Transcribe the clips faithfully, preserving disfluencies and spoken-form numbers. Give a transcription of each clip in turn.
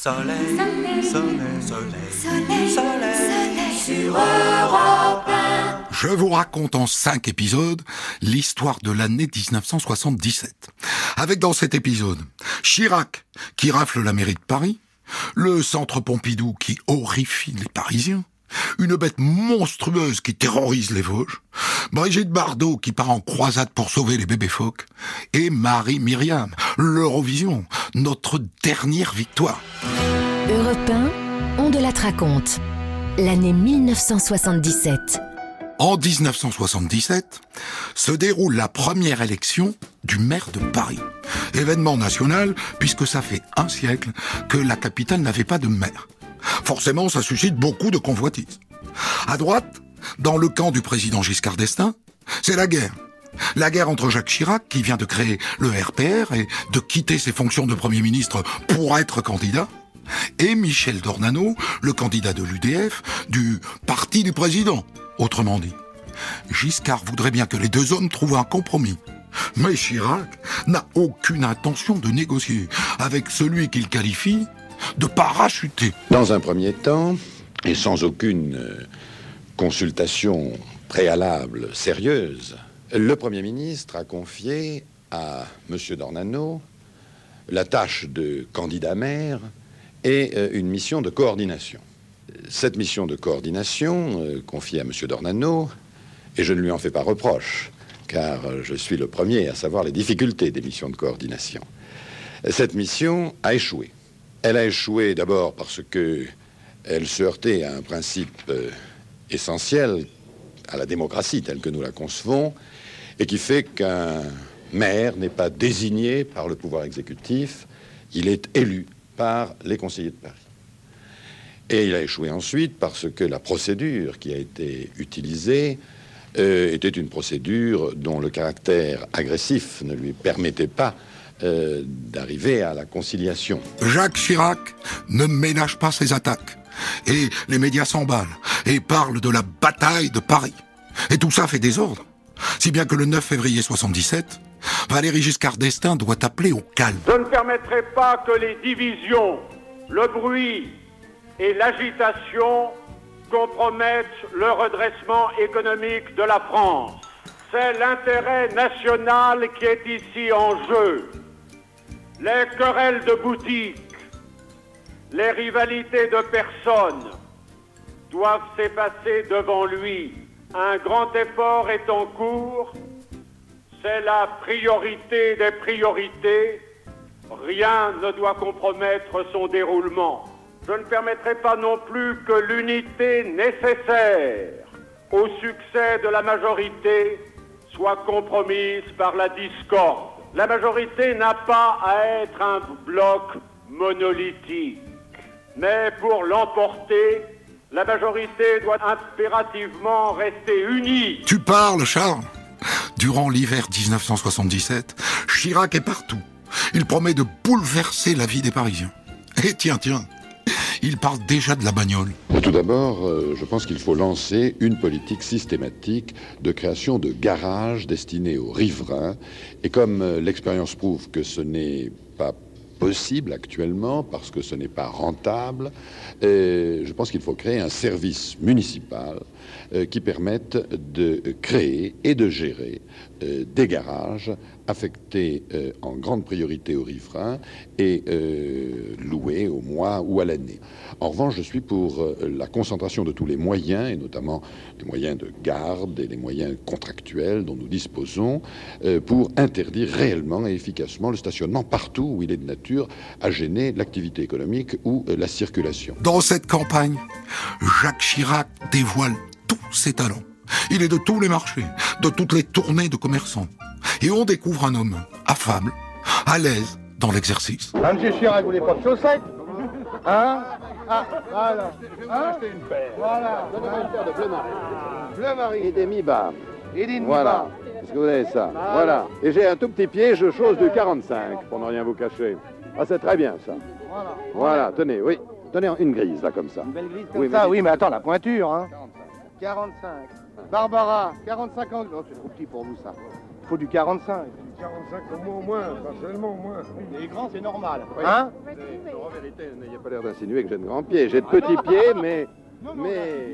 Soleil, soleil, soleil, soleil, soleil, soleil sur Europe un. Je vous raconte en cinq épisodes l'histoire de l'année dix-neuf cent soixante-dix-sept. Avec dans cet épisode, Chirac qui rafle la mairie de Paris, le centre Pompidou qui horrifie les Parisiens, une bête monstrueuse qui terrorise les Vosges, Brigitte Bardot qui part en croisade pour sauver les bébés phoques, et Marie-Myriam, l'Eurovision, notre dernière victoire. Europe un, on de la raconte. L'année dix-neuf cent soixante-dix-sept. En dix-neuf cent soixante-dix-sept, se déroule la première élection du maire de Paris. Événement national, puisque ça fait un siècle que la capitale n'avait pas de maire. Forcément, ça suscite beaucoup de convoitises. À droite, dans le camp du président Giscard d'Estaing, c'est la guerre. La guerre entre Jacques Chirac, qui vient de créer le R P R et de quitter ses fonctions de Premier ministre pour être candidat, et Michel Dornano, le candidat de l'U D F, du parti du président, autrement dit. Giscard voudrait bien que les deux hommes trouvent un compromis. Mais Chirac n'a aucune intention de négocier avec celui qu'il qualifie de parachuté. Dans un premier temps, et sans aucune euh, consultation préalable sérieuse, le Premier ministre a confié à M. Dornano la tâche de candidat maire et euh, une mission de coordination. Cette mission de coordination, euh, confiée à M. Dornano, et je ne lui en fais pas reproche, car euh, je suis le premier à savoir les difficultés des missions de coordination. Cette mission a échoué. Elle a échoué d'abord parce qu'elle se heurtait à un principe euh, essentiel à la démocratie telle que nous la concevons, et qui fait qu'un maire n'est pas désigné par le pouvoir exécutif, il est élu par les conseillers de Paris. Et il a échoué ensuite parce que la procédure qui a été utilisée euh, était une procédure dont le caractère agressif ne lui permettait pas Euh, d'arriver à la conciliation. Jacques Chirac ne ménage pas ses attaques. Et les médias s'emballent et parlent de la bataille de Paris. Et tout ça fait désordre. Si bien que le neuf février soixante-dix-sept, Valéry Giscard d'Estaing doit appeler au calme. Je ne permettrai pas que les divisions, le bruit et l'agitation compromettent le redressement économique de la France. C'est l'intérêt national qui est ici en jeu. Les querelles de boutique, les rivalités de personnes doivent s'effacer devant lui. Un grand effort est en cours. C'est la priorité des priorités. Rien ne doit compromettre son déroulement. Je ne permettrai pas non plus que l'unité nécessaire au succès de la majorité soit compromise par la discorde. La majorité n'a pas à être un bloc monolithique. Mais pour l'emporter, la majorité doit impérativement rester unie. Tu parles, Charles. Durant l'hiver dix-neuf cent soixante-dix-sept, Chirac est partout. Il promet de bouleverser la vie des Parisiens. Et tiens, tiens, il parle déjà de la bagnole. Tout d'abord, euh, je pense qu'il faut lancer une politique systématique de création de garages destinés aux riverains. Et comme euh, l'expérience prouve que ce n'est pas possible actuellement, parce que ce n'est pas rentable, euh, je pense qu'il faut créer un service municipal euh, qui permette de créer et de gérer euh, des garages affectés euh, en grande priorité aux riverains et euh, loués au mois ou à l'année. En revanche, je suis pour euh, la concentration de tous les moyens, et notamment les moyens de garde et les moyens contractuels dont nous disposons, euh, pour interdire réellement et efficacement le stationnement partout où il est de nature à gêner l'activité économique ou euh, la circulation. Dans cette campagne, Jacques Chirac dévoile tous ses talents. Il est de tous les marchés, de toutes les tournées de commerçants. Et on découvre un homme affable, à l'aise dans l'exercice. Ah, monsieur Chirac, vous voulez pas de chaussettes? Hein? Ah, voilà. Je vais vous acheter une paire. Voilà. Donnez-moi une paire de bleu marine. Bleu marine. Et des mi-bas. Et des Voilà. mi-bas. Est-ce que vous avez ça? Ah, Voilà. Et j'ai un tout petit pied, je chose du quarante-cinq, pour ne rien vous cacher. Ah, c'est très bien, ça. Voilà. Voilà, tenez, oui. Tenez une grise, là, comme ça. Une belle grise comme Oui, ça, mais- oui, mais attends, la pointure, hein. quarante-cinq. Barbara, quarante-cinq ans. Non, c'est trop petit pour vous, ça. faut du quarante-cinq. quarante-cinq au moins, au moins, personnellement au moins. Les grands, c'est normal. Hein? En vérité, n'ayez pas l'air d'insinuer que j'ai de grands pieds. J'ai de petits pieds, mais... Non, non, mais...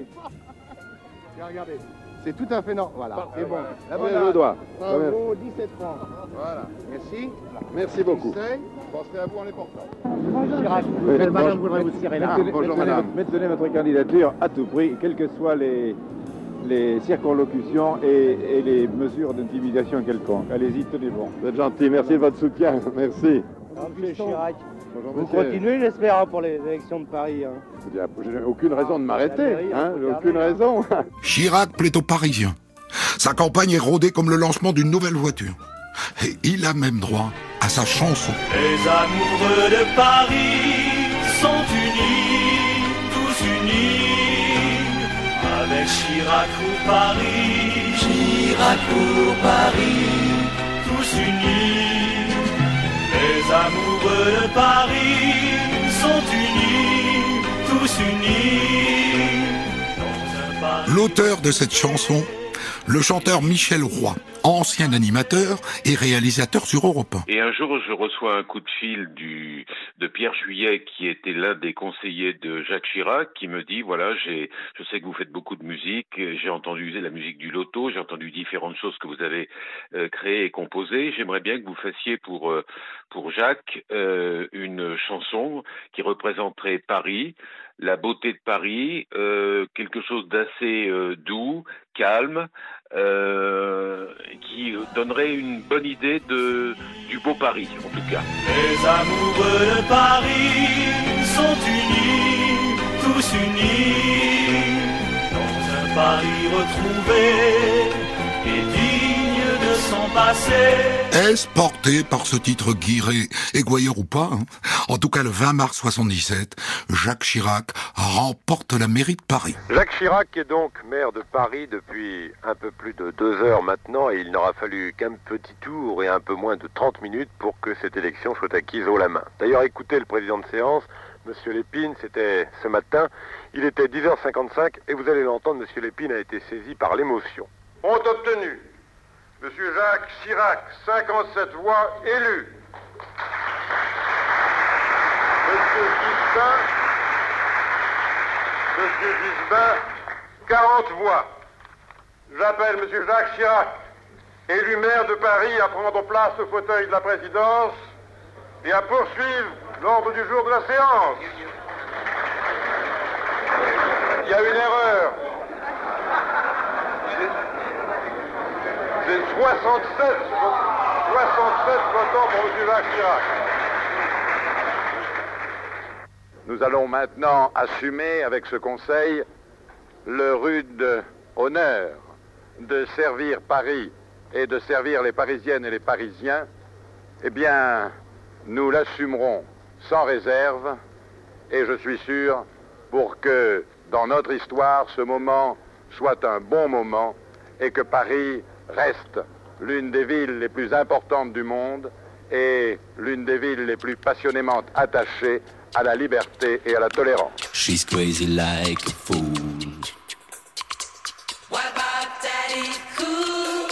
Regardez, c'est tout à fait normal. Voilà, c'est bon. La bonne le doigt. Ça vaut dix-sept francs. Voilà, merci. Merci beaucoup. Conseil, je penserai à vous en les portant. Bonjour. Chirac, Oui, madame bonjour. voudrait vous tirer là. Maintenez- bonjour, maintenez madame. votre- Maintenez votre candidature à tout prix, quelles que soient les, les circonlocutions et, et les mesures d'intimidation quelconques. Allez-y, tenez bon. Vous êtes gentil, merci de votre soutien. Merci. Monsieur Chirac, Bonjour, vous monsieur. continuez, j'espère, hein, pour les élections de Paris. Hein. Je n'ai aucune raison de m'arrêter. La mairie, Hein, on peut j'ai garder, aucune hein. raison. Chirac plaît aux Parisiens. Sa campagne est rodée comme le lancement d'une nouvelle voiture. Et il a même droit à sa chanson. Les amoureux de Paris sont unis, tous unis, avec Chirac pour Paris, Chirac pour Paris, tous unis. Les amoureux de Paris sont unis, tous unis, dans un Paris. L'auteur de cette chanson, le chanteur Michel Roy, ancien animateur et réalisateur sur Europe un. Et un jour, je reçois un coup de fil du, de Pierre Juillet, qui était l'un des conseillers de Jacques Chirac, qui me dit, voilà, j'ai, je sais que vous faites beaucoup de musique, j'ai entendu la musique du loto, j'ai entendu différentes choses que vous avez euh, créées et composées, j'aimerais bien que vous fassiez pour, euh, pour Jacques euh, une chanson qui représenterait Paris, la beauté de Paris, euh, quelque chose d'assez euh, doux, calme, euh, qui donnerait une bonne idée de, du beau Paris, en tout cas. Les amoureux de Paris sont unis, tous unis, dans un Paris retrouvé et digne de son passé. Est-ce porté par ce titre guiré, égoyeur ou pas, hein? En tout cas, le vingt mars soixante-dix-sept, Jacques Chirac remporte la mairie de Paris. Jacques Chirac est donc maire de Paris depuis un peu plus de deux heures maintenant et il n'aura fallu qu'un petit tour et un peu moins de trente minutes pour que cette élection soit acquise haut la main. D'ailleurs, écoutez le président de séance, Monsieur Lépine, c'était ce matin, il était dix heures cinquante-cinq et vous allez l'entendre, Monsieur Lépine a été saisi par l'émotion. Ont obtenu Monsieur Jacques Chirac, cinquante-sept voix élues. Monsieur Gisbin, Monsieur Gisbin, quarante voix. J'appelle Monsieur Jacques Chirac, élu maire de Paris, à prendre place au fauteuil de la présidence et à poursuivre l'ordre du jour de la séance. Il y a une erreur. C'est soixante-sept, soixante-sept votants pour M. Jacques Chirac. Nous allons maintenant assumer avec ce conseil le rude honneur de servir Paris et de servir les Parisiennes et les Parisiens. Eh bien, nous l'assumerons sans réserve et je suis sûr pour que dans notre histoire ce moment soit un bon moment et que Paris reste l'une des villes les plus importantes du monde et l'une des villes les plus passionnément attachées à la liberté et à la tolérance. She's crazy like a fool. What about Daddy Cool?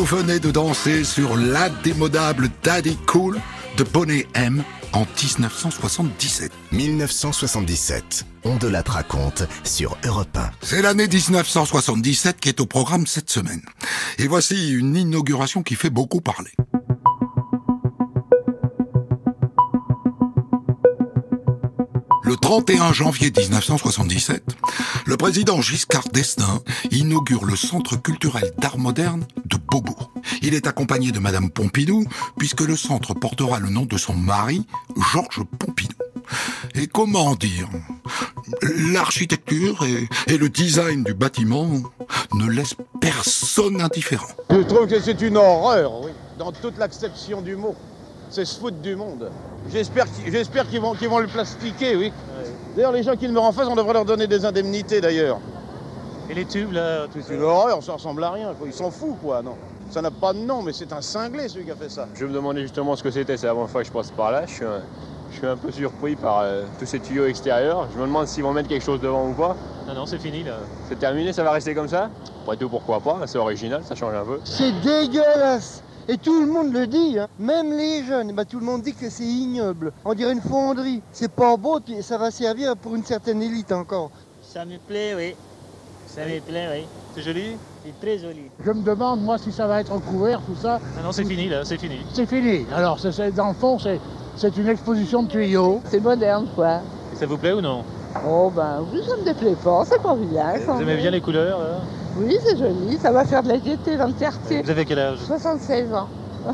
Vous venez de danser sur l'indémodable Daddy Cool de Boney M en dix-neuf cent soixante-dix-sept. mille neuf cent soixante-dix-sept, on de la raconte sur Europe un. C'est l'année dix-neuf cent soixante-dix-sept qui est au programme cette semaine. Et voici une inauguration qui fait beaucoup parler. Le trente et un janvier dix-neuf cent soixante-dix-sept, le président Giscard d'Estaing inaugure le Centre culturel d'art moderne de Beaubourg. Il est accompagné de Madame Pompidou, puisque le centre portera le nom de son mari, Georges Pompidou. Et comment dire, l'architecture et, et le design du bâtiment ne laissent personne indifférent. Je trouve que c'est une horreur, oui, dans toute l'acception du mot. C'est se foutre du monde. J'espère qu'ils, j'espère qu'ils vont, qu'ils vont le plastiquer, oui. Ouais. D'ailleurs, les gens qui le meurent en face, on devrait leur donner des indemnités, d'ailleurs. Et les tubes, là, tout ça. C'est une horreur, ça ressemble à rien. Ils s'en foutent, quoi, non. Ça n'a pas de nom, mais c'est un cinglé, celui qui a fait ça. Je me demandais justement ce que c'était, c'est la première fois que je passe par là. Je suis un, je suis un peu surpris par euh, tous ces tuyaux extérieurs. Je me demande s'ils vont mettre quelque chose devant ou pas. Non, non, c'est fini, là. C'est terminé, ça va rester comme ça? Après tout, pourquoi pas? C'est original, ça change un peu. C'est dégueulasse! Et tout le monde le dit, hein. Même les jeunes, bah, tout le monde dit que c'est ignoble. On dirait une fonderie. C'est pas beau, puis ça va servir pour une certaine élite encore. Ça me plaît, oui. Ça me plaît, oui. C'est joli? C'est très joli. Je me demande, moi, si ça va être recouvert, tout ça. Non, non, c'est fini, là, c'est fini. C'est fini. Alors, c'est, c'est, dans le fond, c'est, c'est une exposition de tuyaux. C'est moderne, quoi. Et ça vous plaît ou non? Oh, ben, oui, ça me déplaît pas, c'est pas bien. Vous aimez bien les couleurs, là? Oui, c'est joli, ça va faire de la gaieté dans le quartier. Vous avez quel âge? soixante-seize ans.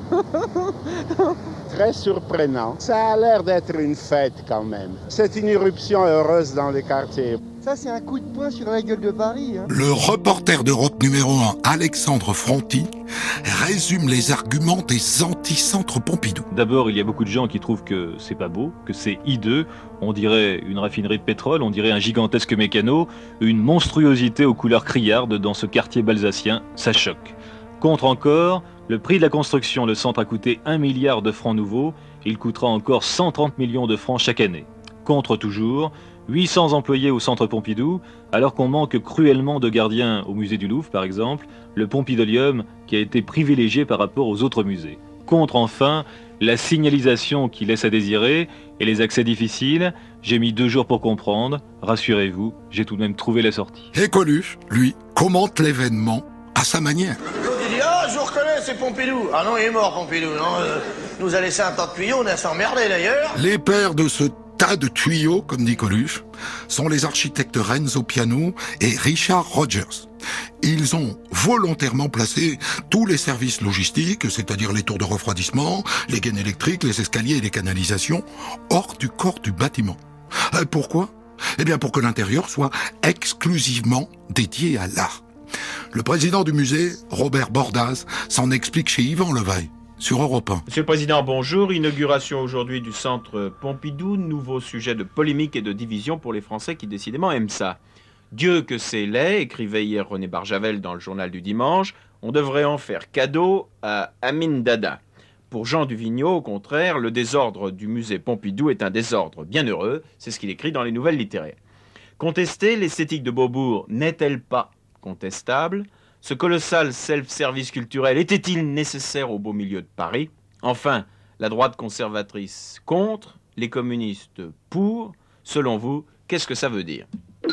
Très surprenant. Ça a l'air d'être une fête quand même. C'est une irruption heureuse dans les quartiers. Ça, c'est un coup de poing sur la gueule de Paris. Hein. Le reporter d'Europe numéro un, Alexandre Fronty, résume les arguments des anti-centres Pompidou. D'abord, il y a beaucoup de gens qui trouvent que c'est pas beau, que c'est hideux. On dirait une raffinerie de pétrole, on dirait un gigantesque mécano, une monstruosité aux couleurs criardes dans ce quartier balsacien. Ça choque. Contre encore, le prix de la construction, le centre a coûté un milliard de francs nouveaux. Il coûtera encore cent trente millions de francs chaque année. Contre toujours, huit cents employés au centre Pompidou, alors qu'on manque cruellement de gardiens au musée du Louvre, par exemple, le Pompidolium qui a été privilégié par rapport aux autres musées. Contre enfin, la signalisation qui laisse à désirer et les accès difficiles. J'ai mis deux jours pour comprendre. Rassurez-vous, j'ai tout de même trouvé la sortie. Et Coluche, lui, commente l'événement à sa manière. Il dit « Ah, je vous reconnais, c'est Pompidou !» Ah non, il est mort, Pompidou, non euh, nous a laissé un tas de tuyaux, on a s'emmerdé d'ailleurs. Les pères de ce tas de tuyaux, comme dit Coluche, sont les architectes Renzo Piano et Richard Rogers. Ils ont volontairement placé tous les services logistiques, c'est-à-dire les tours de refroidissement, les gaines électriques, les escaliers et les canalisations, hors du corps du bâtiment. Euh, pourquoi ? Eh bien pour que l'intérieur soit exclusivement dédié à l'art. Le président du musée, Robert Bordas, s'en explique chez Yvan Levaille, sur Europe un. Monsieur le Président, bonjour. Inauguration aujourd'hui du centre Pompidou, nouveau sujet de polémique et de division pour les Français qui décidément aiment ça. Dieu que c'est laid, écrivait hier René Barjavel dans le journal du dimanche, on devrait en faire cadeau à Amin Dada. Pour Jean Duvigneau, au contraire, le désordre du musée Pompidou est un désordre bien heureux, c'est ce qu'il écrit dans les nouvelles littéraires. Contester l'esthétique de Beaubourg n'est-elle pas contestable? Ce colossal self-service culturel était-il nécessaire au beau milieu de Paris? Enfin, la droite conservatrice contre, les communistes pour. Selon vous, qu'est-ce que ça veut dire?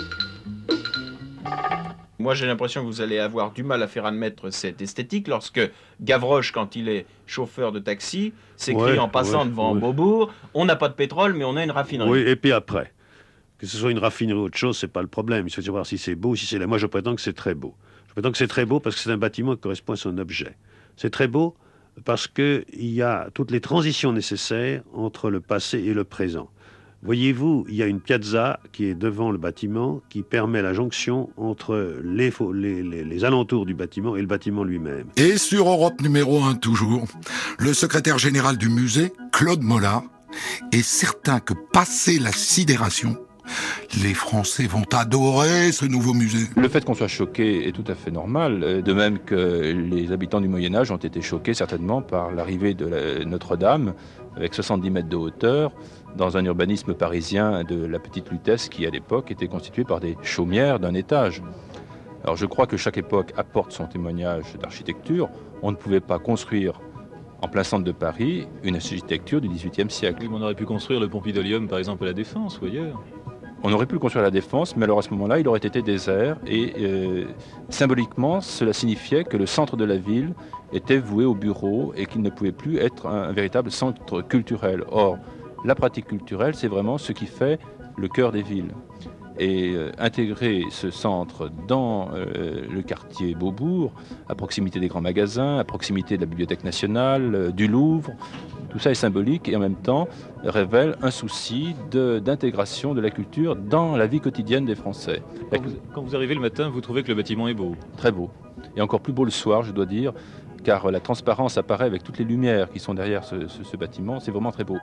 Moi, j'ai l'impression que vous allez avoir du mal à faire admettre cette esthétique lorsque Gavroche, quand il est chauffeur de taxi, s'écrit ouais, en passant ouais, devant ouais. Beaubourg, on n'a pas de pétrole, mais on a une raffinerie. Oui, et puis après, que ce soit une raffinerie ou autre chose, c'est pas le problème. Il faut savoir si c'est beau ou si c'est laid. Moi, je prétends que c'est très beau. Je prétends que c'est très beau parce que c'est un bâtiment qui correspond à son objet. C'est très beau parce qu'il y a toutes les transitions nécessaires entre le passé et le présent. Voyez-vous, il y a une piazza qui est devant le bâtiment qui permet la jonction entre les, les, les, les alentours du bâtiment et le bâtiment lui-même. Et sur Europe numéro un toujours, le secrétaire général du musée, Claude Mollard, est certain que passé la sidération, les Français vont adorer ce nouveau musée. Le fait qu'on soit choqué est tout à fait normal, de même que les habitants du Moyen-Âge ont été choqués certainement par l'arrivée de la Notre-Dame avec soixante-dix mètres de hauteur dans un urbanisme parisien de la Petite Lutèce qui à l'époque était constitué par des chaumières d'un étage. Alors je crois que chaque époque apporte son témoignage d'architecture. on ne pouvait pas construire en plein centre de Paris une architecture du dix-huitième siècle. Oui, mais on aurait pu construire le Pompidolium, par exemple, à la Défense ou ailleurs. On aurait pu le construire à la Défense, mais alors à ce moment-là, il aurait été désert et euh, symboliquement, cela signifiait que le centre de la ville était voué au bureau et qu'il ne pouvait plus être un, un véritable centre culturel. Or, la pratique culturelle, c'est vraiment ce qui fait le cœur des villes. Et euh, intégrer ce centre dans euh, le quartier Beaubourg, à proximité des grands magasins, à proximité de la Bibliothèque nationale, euh, du Louvre, tout ça est symbolique et en même temps révèle un souci de, d'intégration de la culture dans la vie quotidienne des Français. Quand vous, quand vous arrivez le matin, vous trouvez que le bâtiment est beau? Très beau. Et encore plus beau le soir, je dois dire, car la transparence apparaît avec toutes les lumières qui sont derrière ce, ce, ce bâtiment. C'est vraiment très beau.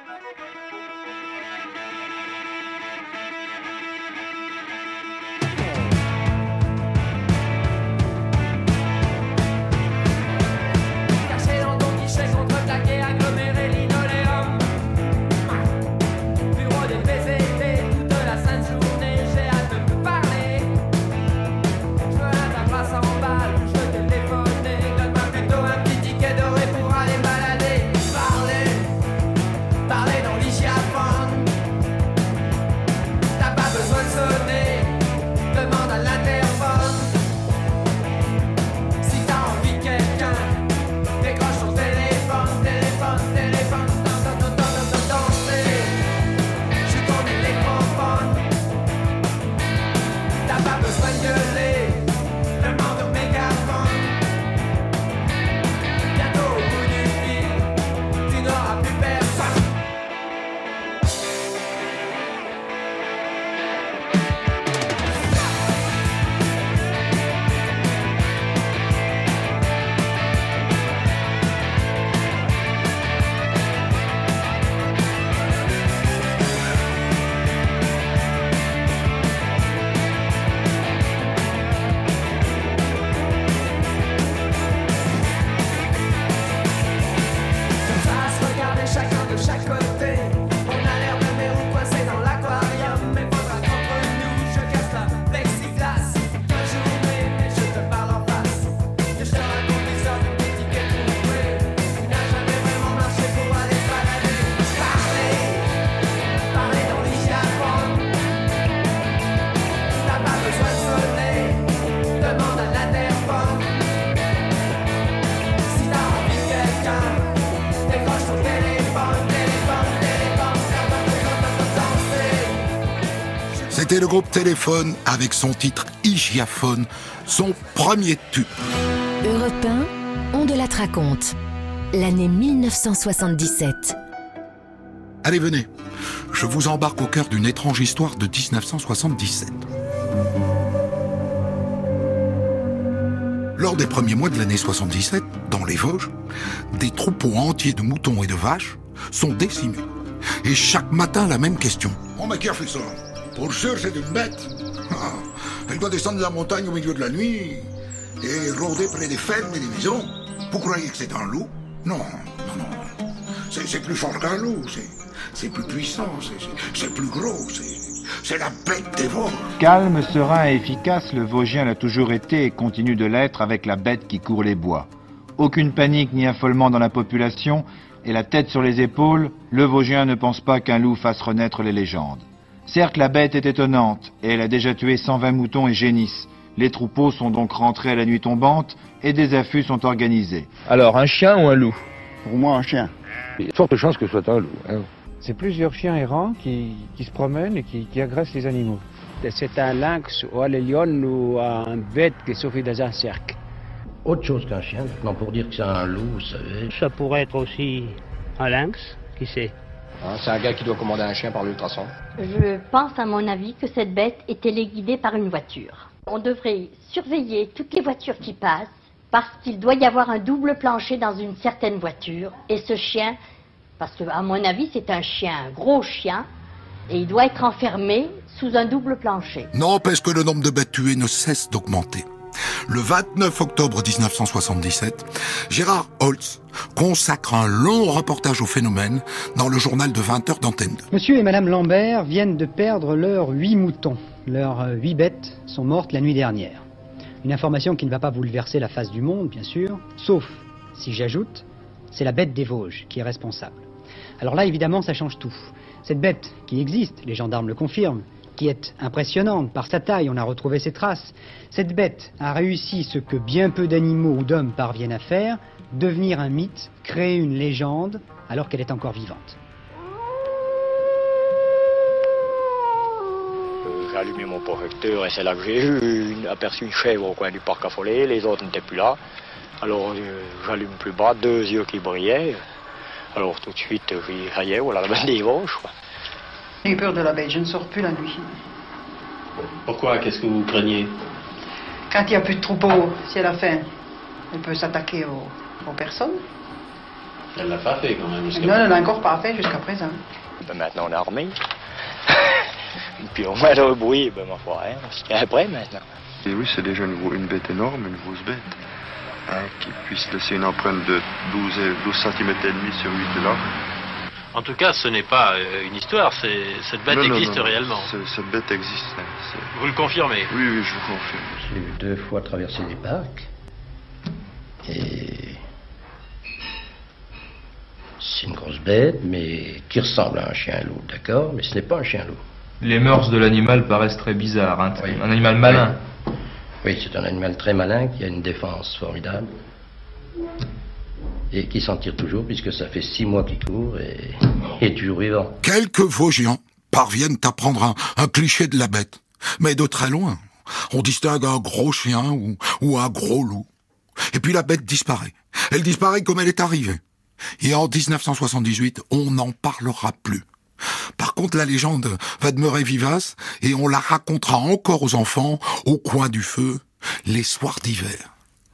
C'était le groupe Téléphone avec son titre Hygiaphone, son premier tube. Europe un, on de la raconte. L'année mille neuf cent soixante-dix-sept. Allez, venez. Je vous embarque au cœur d'une étrange histoire de dix-neuf cent soixante-dix-sept. Lors des premiers mois de l'année soixante-dix-sept, dans les Vosges, des troupeaux entiers de moutons et de vaches sont décimés. Et chaque matin, la même question. Oh, mais qui a fait ça? Pour sûr, c'est une bête. Ah, elle doit descendre de la montagne au milieu de la nuit et rôder près des fermes et des maisons. Vous croyez que c'est un loup? Non, non, non. C'est, c'est plus fort qu'un loup. C'est, c'est plus puissant. C'est, c'est, c'est plus gros. C'est, c'est la bête des Vosges. Calme, serein et efficace, le Vosgien l'a toujours été et continue de l'être avec la bête qui court les bois. Aucune panique ni affolement dans la population et la tête sur les épaules, le Vosgien ne pense pas qu'un loup fasse renaître les légendes. Certes, la bête est étonnante, et elle a déjà tué cent vingt moutons et génisse. Les troupeaux sont donc rentrés à la nuit tombante, et des affûts sont organisés. Alors, un chien ou un loup? Pour moi, un chien. Il y a de fortes chances que ce soit un loup. Hein. C'est plusieurs chiens errants qui, qui se promènent et qui, qui agressent les animaux. C'est un lynx ou un lion ou un bête qui souffre dans un cercle. Autre chose qu'un chien, non, pour dire que c'est un loup, vous savez. Ça pourrait être aussi un lynx, qui sait. Hein, c'est un gars qui doit commander un chien par l'ultrason. Je pense, à mon avis, que cette bête est téléguidée par une voiture. On devrait surveiller toutes les voitures qui passent, parce qu'il doit y avoir un double plancher dans une certaine voiture. Et ce chien, parce que, à mon avis, c'est un chien, un gros chien, et il doit être enfermé sous un double plancher. N'empêche que le nombre de bêtes tuées ne cesse d'augmenter. Le vingt-neuf octobre dix-neuf cent soixante-dix-sept, Gérard Holtz consacre un long reportage au phénomène dans le journal de vingt heures d'Antenne deux. Monsieur et Madame Lambert viennent de perdre leurs huit moutons. Leurs huit bêtes sont mortes la nuit dernière. Une information qui ne va pas bouleverser la face du monde, bien sûr, sauf si j'ajoute, c'est la bête des Vosges qui est responsable. Alors là, évidemment, ça change tout. Cette bête qui existe, les gendarmes le confirment, qui est impressionnante par sa taille, on a retrouvé ses traces. Cette bête a réussi ce que bien peu d'animaux ou d'hommes parviennent à faire, devenir un mythe, créer une légende, alors qu'elle est encore vivante. J'ai allumé mon projecteur et c'est là que j'ai eu une, aperçu une chèvre au coin du parc Affolé, les autres n'étaient plus là. Alors euh, j'allume plus bas, deux yeux qui brillaient. Alors tout de suite, j'ai dit, ça y est, voilà la bête des Vosges. J'ai eu peur de la bête, je ne sors plus la nuit. Pourquoi? Qu'est-ce que vous craignez? Quand il n'y a plus de troupeau, si elle a faim, elle peut s'attaquer aux, aux personnes. Elle l'a pas fait quand même. Non, elle l'a encore pas fait jusqu'à présent. Ben, maintenant on est armé. Et puis on met le bruit, ben ma foi, hein, on se tient après maintenant. Et oui, c'est déjà une, une bête énorme, une grosse bête. Hein, qui puisse laisser une empreinte de douze centimètres et demi sur huit de large. En tout cas, ce n'est pas euh, une histoire, c'est, cette bête non, non, existe non, non. réellement. Cette bête existe. Hein, vous le confirmez? Oui, oui, je vous confirme. J'ai eu deux fois traversé des parcs. Et c'est une grosse bête, mais qui ressemble à un chien-loup, d'accord? Mais ce n'est pas un chien-loup. Les mœurs de l'animal paraissent très bizarres, hein, Oui. Un animal malin. Oui, oui, c'est un animal très malin qui a une défense formidable. Et qui s'en tire toujours, puisque ça fait six mois qu'il court et est toujours vivant. Quelques Vosgiens parviennent à prendre un, un cliché de la bête, mais de très loin. On distingue un gros chien ou, ou un gros loup. Et puis la bête disparaît. Elle disparaît comme elle est arrivée. Et en dix-neuf cent soixante-dix-huit, on n'en parlera plus. Par contre, la légende va demeurer vivace et on la racontera encore aux enfants au coin du feu, les soirs d'hiver.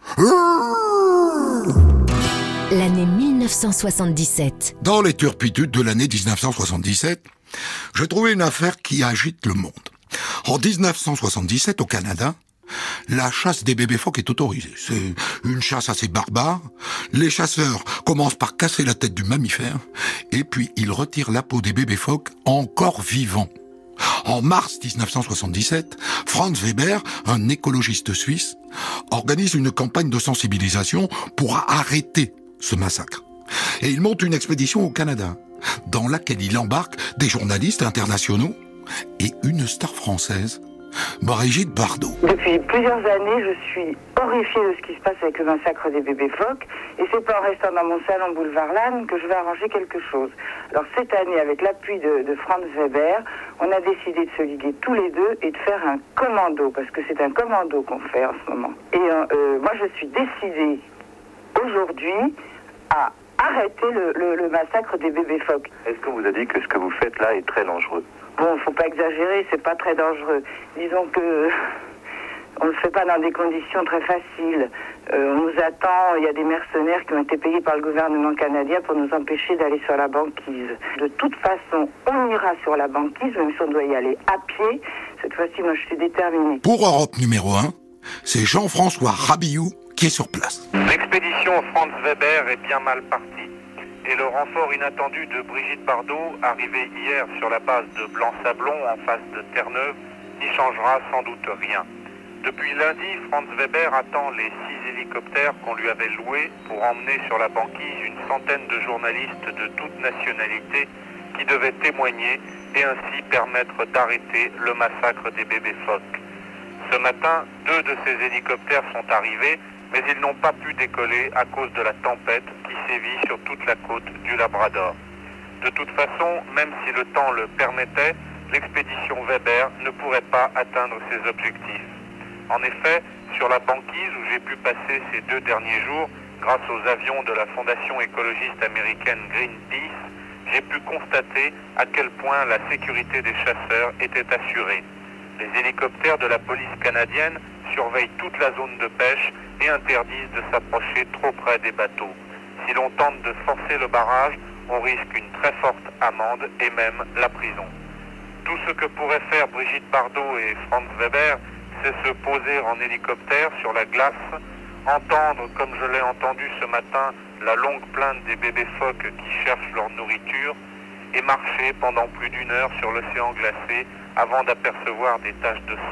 L'année mille neuf cent soixante-dix-sept. Dans les turpitudes de l'année dix-neuf cent soixante-dix-sept, j'ai trouvé une affaire qui agite le monde. En dix-neuf cent soixante-dix-sept, au Canada, la chasse des bébés phoques est autorisée. C'est une chasse assez barbare. Les chasseurs commencent par casser la tête du mammifère et puis ils retirent la peau des bébés phoques encore vivants. En mars dix-neuf cent soixante-dix-sept, Franz Weber, un écologiste suisse, organise une campagne de sensibilisation pour arrêter ce massacre. Et il monte une expédition au Canada, dans laquelle il embarque des journalistes internationaux et une star française, Brigitte Bardot. Depuis plusieurs années, je suis horrifiée de ce qui se passe avec le massacre des bébés phoques. Et c'est pas en restant dans mon salon boulevard Lannes que je vais arranger quelque chose. Alors cette année, avec l'appui de, de Franz Weber, on a décidé de se liguer tous les deux et de faire un commando, parce que c'est un commando qu'on fait en ce moment. Et euh, moi, je suis décidée aujourd'hui à arrêter le, le, le massacre des bébés phoques. Est-ce qu'on vous a dit que ce que vous faites là est très dangereux? Bon, faut pas exagérer, c'est pas très dangereux. Disons que on ne le fait pas dans des conditions très faciles. Euh, on nous attend, il y a des mercenaires qui ont été payés par le gouvernement canadien pour nous empêcher d'aller sur la banquise. De toute façon, on ira sur la banquise, même si on doit y aller à pied. Cette fois-ci, moi, je suis déterminée. Pour Europe numéro un, c'est Jean-François Rabillou qui est sur place. L'expédition Franz Weber est bien mal partie. Et le renfort inattendu de Brigitte Bardot, arrivé hier sur la base de Blanc-Sablon en face de Terre-Neuve, n'y changera sans doute rien. Depuis lundi, Franz Weber attend les six hélicoptères qu'on lui avait loués pour emmener sur la banquise une centaine de journalistes de toutes nationalités qui devaient témoigner et ainsi permettre d'arrêter le massacre des bébés phoques. Ce matin, deux de ces hélicoptères sont arrivés, mais ils n'ont pas pu décoller à cause de la tempête qui sévit sur toute la côte du Labrador. De toute façon, même si le temps le permettait, l'expédition Weber ne pourrait pas atteindre ses objectifs. En effet, sur la banquise où j'ai pu passer ces deux derniers jours, grâce aux avions de la fondation écologiste américaine Greenpeace, j'ai pu constater à quel point la sécurité des chasseurs était assurée. Les hélicoptères de la police canadienne surveillent toute la zone de pêche et interdisent de s'approcher trop près des bateaux. Si l'on tente de forcer le barrage, on risque une très forte amende et même la prison. Tout ce que pourraient faire Brigitte Bardot et Franz Weber, c'est se poser en hélicoptère sur la glace, entendre, comme je l'ai entendu ce matin, la longue plainte des bébés phoques qui cherchent leur nourriture et marcher pendant plus d'une heure sur l'océan glacé avant d'apercevoir des taches de sang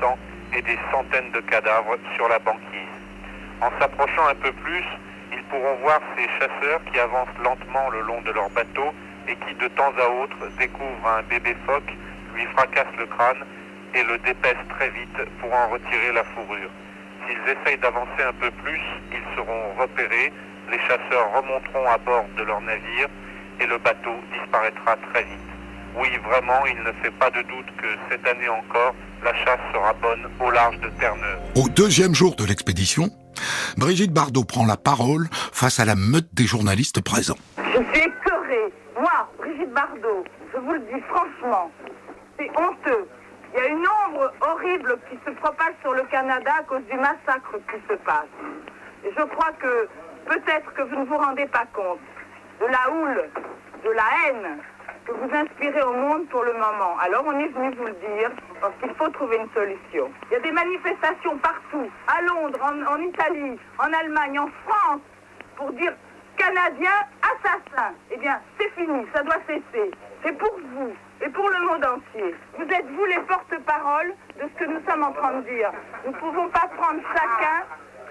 et des centaines de cadavres sur la banquise. En s'approchant un peu plus, ils pourront voir ces chasseurs qui avancent lentement le long de leur bateau et qui de temps à autre découvrent un bébé phoque, lui fracassent le crâne et le dépècent très vite pour en retirer la fourrure. S'ils essayent d'avancer un peu plus, ils seront repérés, les chasseurs remonteront à bord de leur navire et le bateau disparaîtra très vite. Oui, vraiment, il ne fait pas de doute que cette année encore, la chasse sera bonne au large de Terre-Neuve. Au deuxième jour de l'expédition, Brigitte Bardot prend la parole face à la meute des journalistes présents. Je suis écœurée. Moi, Brigitte Bardot, je vous le dis franchement, c'est honteux. Il y a une ombre horrible qui se propage sur le Canada à cause du massacre qui se passe. Et je crois que peut-être que vous ne vous rendez pas compte de la houle, de la haine que vous inspirez au monde pour le moment. Alors on est venu vous le dire, parce qu'il faut trouver une solution. Il y a des manifestations partout, à Londres, en, en Italie, en Allemagne, en France, pour dire Canadiens assassins. Eh bien, c'est fini, ça doit cesser. C'est pour vous et pour le monde entier. Vous êtes vous les porte-parole de ce que nous sommes en train de dire. Nous ne pouvons pas prendre chacun...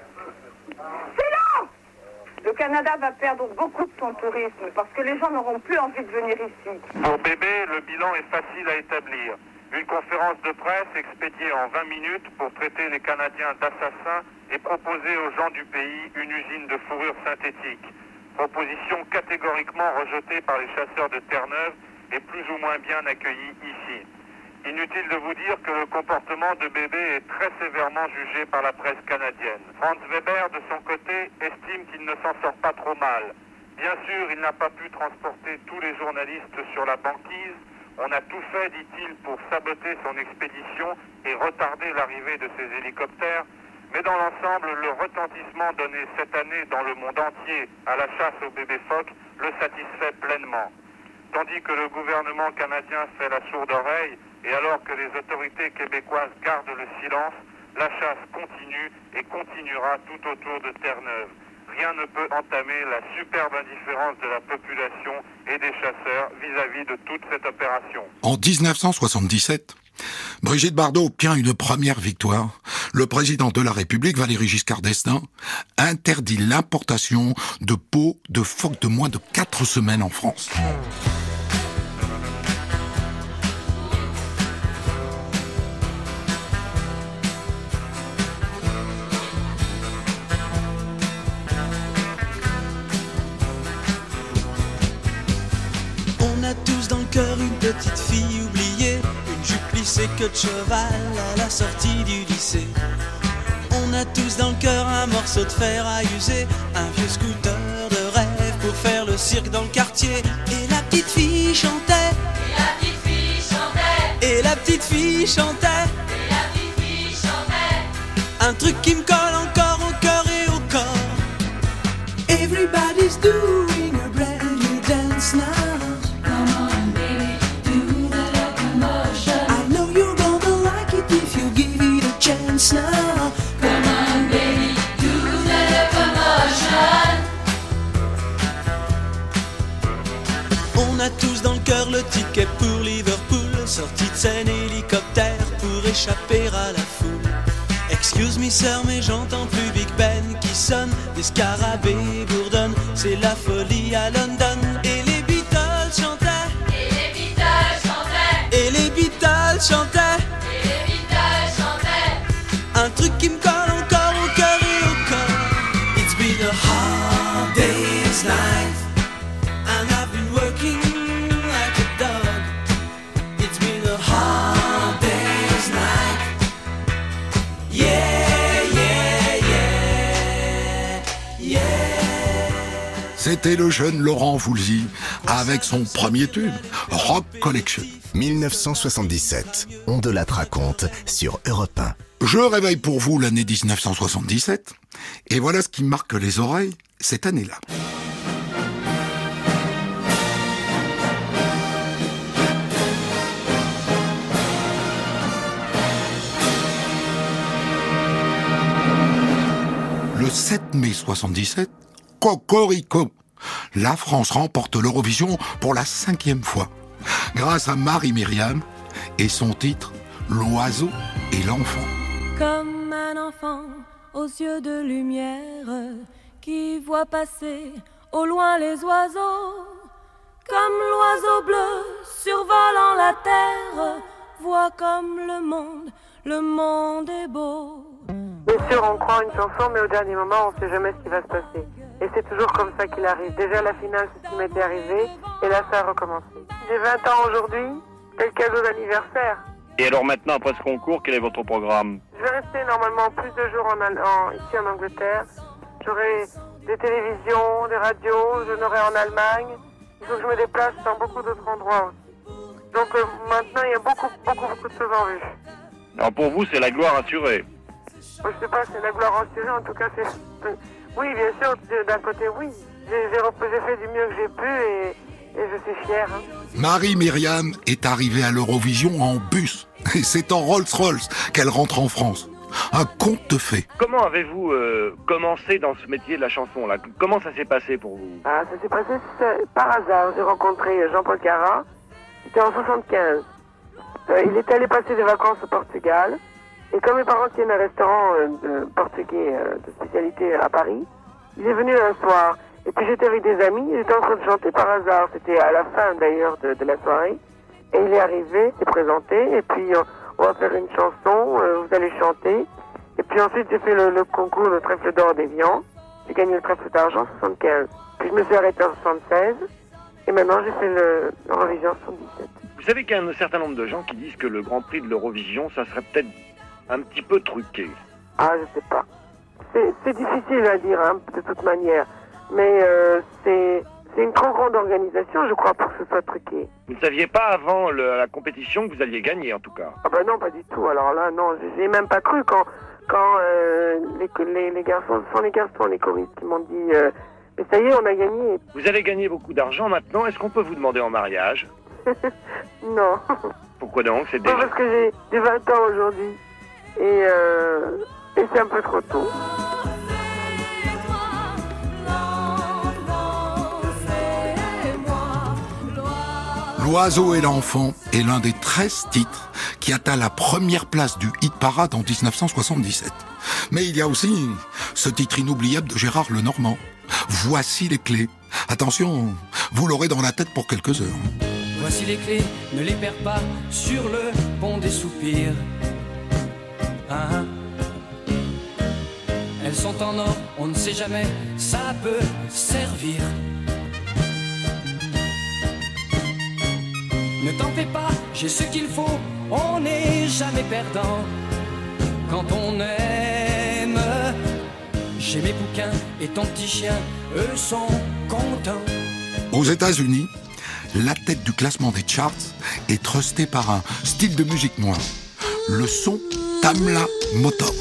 Silence! Le Canada va perdre beaucoup de son tourisme parce que les gens n'auront plus envie de venir ici. Pour Bébé, le bilan est facile à établir. Une conférence de presse expédiée en vingt minutes pour traiter les Canadiens d'assassins et proposer aux gens du pays une usine de fourrure synthétique. Proposition catégoriquement rejetée par les chasseurs de Terre-Neuve et plus ou moins bien accueillie ici. Inutile de vous dire que le comportement de Bébé est très sévèrement jugé par la presse canadienne. Franz Weber, de son côté, estime qu'il ne s'en sort pas trop mal. Bien sûr, il n'a pas pu transporter tous les journalistes sur la banquise. On a tout fait, dit-il, pour saboter son expédition et retarder l'arrivée de ses hélicoptères. Mais dans l'ensemble, le retentissement donné cette année dans le monde entier à la chasse au bébé phoque le satisfait pleinement. Tandis que le gouvernement canadien fait la sourde oreille, et alors que les autorités québécoises gardent le silence, la chasse continue et continuera tout autour de Terre-Neuve. Rien ne peut entamer la superbe indifférence de la population et des chasseurs vis-à-vis de toute cette opération. En dix-neuf cent soixante-dix-sept, Brigitte Bardot obtient une première victoire. Le président de la République, Valéry Giscard d'Estaing, interdit l'importation de peaux de phoques de moins de quatre semaines en France. On a tous dans le cœur une petite fille oubliée, une jupe lissée queue de cheval à la sortie du lycée. On a tous dans le cœur un morceau de fer à user, un vieux scooter de rêve pour faire le cirque dans le quartier. Et la petite fille chantait, et la petite fille chantait, et la petite fille chantait, et la petite fille chantait, un truc qui me colle encore au cœur et au corps. Everybody's doing a brand new dance now. Now. Come on, baby, do the commotion. On a tous dans le cœur le ticket pour Liverpool, sortie de scène hélicoptère pour échapper à la foule. Excuse me sir, mais j'entends plus Big Ben qui sonne, des scarabées bourdonnent, c'est la folie à London. Et les Beatles chantaient, et les Beatles chantaient, et les Beatles chantaient. Un truc qui me colle encore au cœur et au corps. It's been a hard day's night, and I've been working like a dog. It's been a hard day's night. Yeah, yeah, yeah, yeah. C'était le jeune Laurent Voulzy avec son premier tube, Rock Collection. dix-neuf cent soixante-dix-sept, On de la raconte sur Europe un. Je réveille pour vous l'année dix-neuf cent soixante-dix-sept, et voilà ce qui marque les oreilles cette année-là. Le sept mai soixante-dix-sept, Cocorico, la France remporte l'Eurovision pour la cinquième fois, grâce à Marie-Myriam et son titre « L'oiseau et l'enfant ». un enfant aux yeux de lumière qui voit passer au loin les oiseaux. Comme l'oiseau bleu survolant la terre, voit comme le monde, le monde est beau. Bien sûr, on croit une chanson, mais au dernier moment, on ne sait jamais ce qui va se passer. Et c'est toujours comme ça qu'il arrive. Déjà, la finale, c'est ce qui m'était arrivé, et là, ça a recommencé. J'ai vingt ans aujourd'hui, quel cadeau d'anniversaire. Et alors maintenant, après ce concours, quel est votre programme? Je vais rester normalement plus de jours en, en, ici en Angleterre. J'aurai des télévisions, des radios, je n'aurai en Allemagne. Il faut que je me déplace dans beaucoup d'autres endroits aussi. Donc euh, maintenant, il y a beaucoup, beaucoup, beaucoup de choses en vue. Alors pour vous, c'est la gloire assurée? Moi, je sais pas, c'est la gloire assurée, en tout cas, c'est... Oui, bien sûr, d'un côté, oui. J'ai fait du mieux que j'ai pu et, et je suis fière. Hein. Marie-Myriam est arrivée à l'Eurovision en bus. Et c'est en Rolls-Royce qu'elle rentre en France. Un conte de fées. Comment avez-vous euh, commencé dans ce métier de la chanson là? Comment ça s'est passé pour vous? Ah, ça s'est passé par hasard. J'ai rencontré Jean-Paul Cara. C'était en soixante-quinze. Euh, il était allé passer des vacances au Portugal. Et comme mes parents tiennent un restaurant euh, de portugais euh, de spécialité à Paris, il est venu un soir. Et puis j'étais avec des amis, j'étais en train de chanter par hasard. C'était à la fin d'ailleurs de, de la soirée. Et il est arrivé, s'est présenté, et puis euh, on va faire une chanson, euh, vous allez chanter. Et puis ensuite j'ai fait le, le concours de trèfle d'or d'Évian. J'ai gagné le trèfle d'argent en soixante-quinze. Puis je me suis arrêté en soixante-seize. Et maintenant j'ai fait le l'Eurovision en soixante-dix-sept. Vous savez qu'il y a un certain nombre de gens qui disent que le Grand Prix de l'Eurovision, ça serait peut-être un petit peu truqué. Ah, je sais pas. C'est difficile à dire, hein, de toute manière. Mais euh, c'est une trop grande organisation, je crois, pour que ce soit truqué. Vous ne saviez pas avant le, la compétition que vous alliez gagner, en tout cas? Ah ben non, pas du tout. Alors là, non, j'ai même pas cru quand, quand euh, les, les, les garçons, ce sont les garçons, les choristes qui m'ont dit euh, « Mais ça y est, on a gagné ». Vous avez gagné beaucoup d'argent maintenant. Est-ce qu'on peut vous demander en mariage? Non. Pourquoi donc? C'est déjà... Parce que j'ai vingt ans aujourd'hui. Et, euh, et c'est un peu trop tôt. L'oiseau et l'enfant est l'un des treize titres qui atteint la première place du hit parade en mille neuf cent soixante-dix-sept. Mais il y a aussi ce titre inoubliable de Gérard Lenormand. Voici les clés. Attention, vous l'aurez dans la tête pour quelques heures. Voici les clés, ne les perds pas sur le pont des soupirs. Hein? Elles sont en or, on ne sait jamais, ça peut servir. Ne t'en fais pas, j'ai ce qu'il faut, on n'est jamais perdant. Quand on aime, j'ai mes bouquins et ton petit chien, eux sont contents. Aux États-Unis, la tête du classement des charts est trustée par un style de musique noir. Le son Tamla Motown.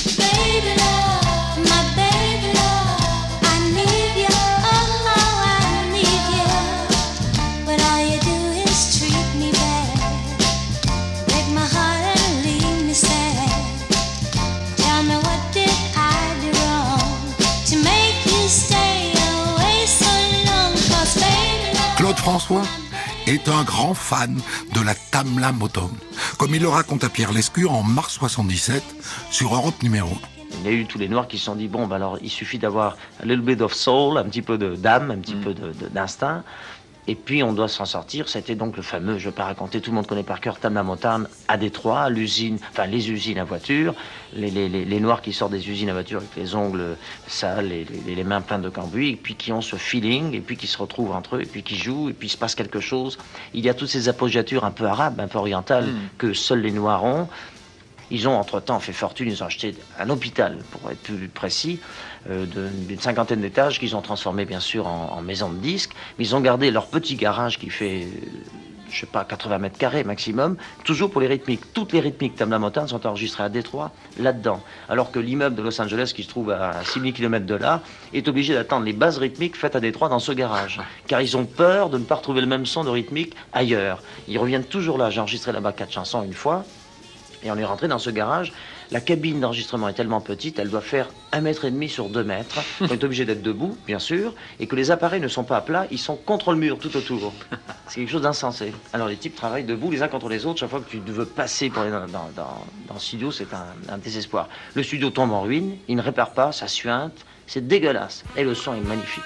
Claude François est un grand fan de la Tamla Motown, comme il le raconte à Pierre Lescure en mars soixante-dix-sept sur Europe numéro un. Il y a eu tous les Noirs qui se sont dit, bon, ben alors il suffit d'avoir a little bit of soul, un petit peu d'âme, un petit mmh. peu d'instinct, et puis on doit s'en sortir. C'était donc le fameux, je ne vais pas raconter, tout le monde connaît par cœur, Tamla Motown à Détroit, à l'usine, enfin les usines à voiture, les, les, les, les Noirs qui sortent des usines à voiture avec les ongles sales, les, les, les mains pleines de cambouis, et puis qui ont ce feeling, et puis qui se retrouvent entre eux, et puis qui jouent, et puis il se passe quelque chose. Il y a toutes ces appoggiatures un peu arabes, un peu orientales, mmh. que seuls les Noirs ont. Ils ont entre-temps fait fortune, ils ont acheté un hôpital, pour être plus précis, euh, d'une cinquantaine d'étages qu'ils ont transformé bien sûr en, en maison de disques, mais ils ont gardé leur petit garage qui fait, je sais pas, quatre-vingts mètres carrés maximum, toujours pour les rythmiques. Toutes les rythmiques Tamla Motown sont enregistrées à Détroit, là-dedans. Alors que l'immeuble de Los Angeles, qui se trouve à six mille kilomètres de là, est obligé d'attendre les bases rythmiques faites à Détroit dans ce garage. Car ils ont peur de ne pas retrouver le même son de rythmique ailleurs. Ils reviennent toujours là. J'ai enregistré là-bas quatre chansons une fois. Et on est rentré dans ce garage La cabine d'enregistrement est tellement petite, elle doit faire un mètre et demi sur deux mètres. On est obligé d'être debout, bien sûr, et que les appareils ne sont pas à plat, ils sont contre le mur tout autour. C'est quelque chose d'insensé. Alors les types travaillent debout les uns contre les autres. Chaque fois que tu veux passer pour aller dans, dans, dans, dans le studio, c'est un, un désespoir. Le studio tombe en ruine, il ne répare pas, ça suinte, c'est dégueulasse. Et le son est magnifique.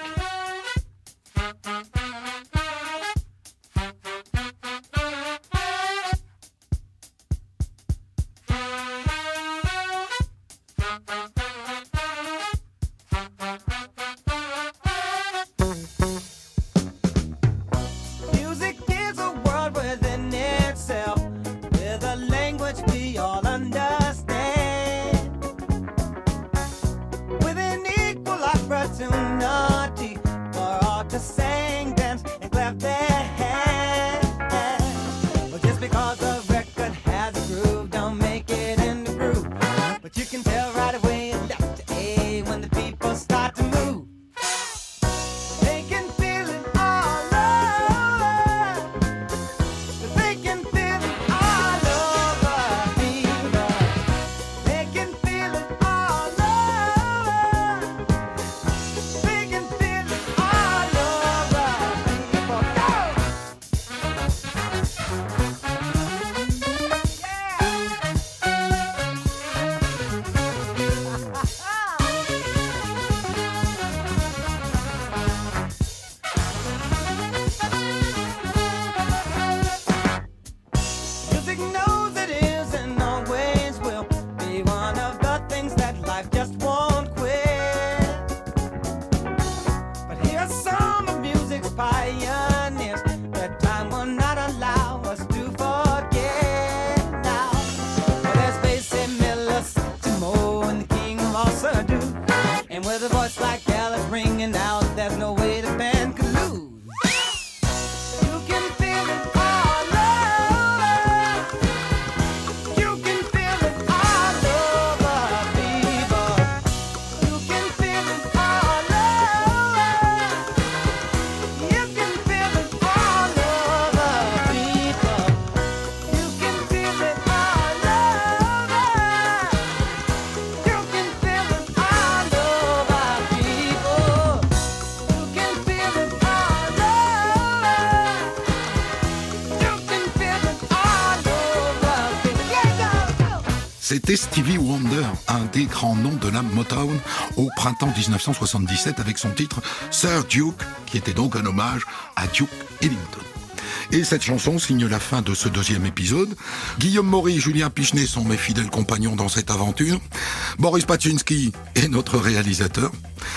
C'était Stevie Wonder, un des grands noms de la Motown au printemps dix-neuf cent soixante-dix-sept avec son titre Sir Duke, qui était donc un hommage à Duke Ellington. Et cette chanson signe la fin de ce deuxième épisode. Guillaume Maury et Julien Pichenet sont mes fidèles compagnons dans cette aventure. Boris Patchinski est notre réalisateur.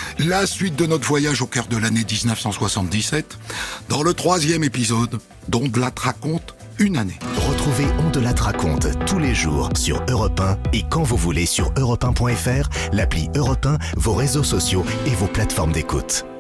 La suite de notre voyage au cœur de l'année dix-neuf cent soixante-dix-sept, dans le troisième épisode, dont de la raconte une année. Retrouvez On de la raconte tous les jours sur Europe un et quand vous voulez sur europe un point f r, l'appli Europe un, vos réseaux sociaux et vos plateformes d'écoute.